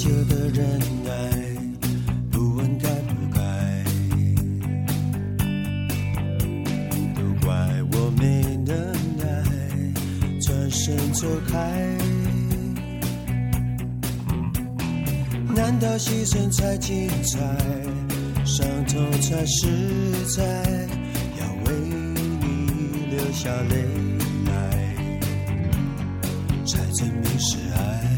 久的忍耐，不问该不该，都怪我没能耐，转身走开。难道牺牲才精彩，伤痛才实在，要为你流下泪来，才证明是爱。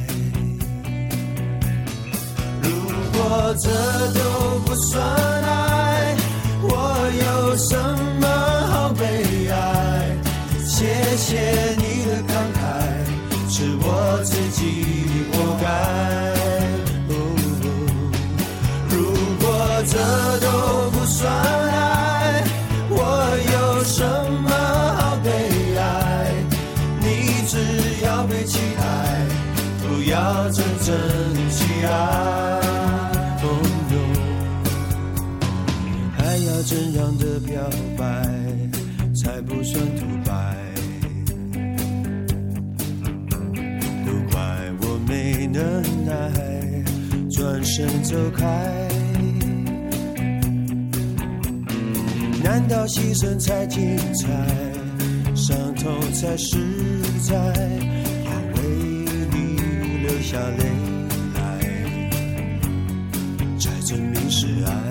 如果这都不算爱，我有什么好悲哀？谢谢你的慷慨，是我自己活该。这都不算爱，我有什么好悲哀？你只要被期待，不要真正去爱。还要怎样的表白才不算土白？都怪我没能耐，转身走开。难道牺牲才精彩，伤痛才实在，要为你流下泪来，才证明是爱。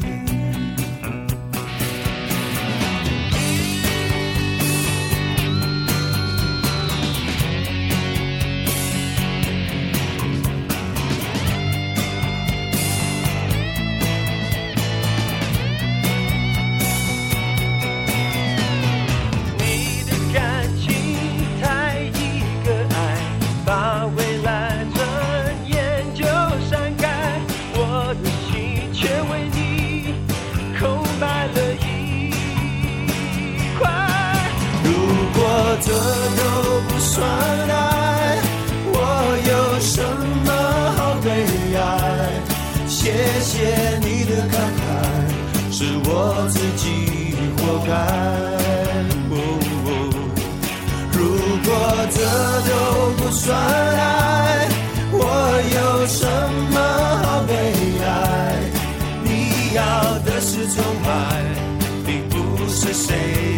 这都不算爱，我有什么好悲哀？谢谢你的慷慨，是我自己活该。如果这都不算爱，我有什么好悲哀？你要的是崇拜，并不是谁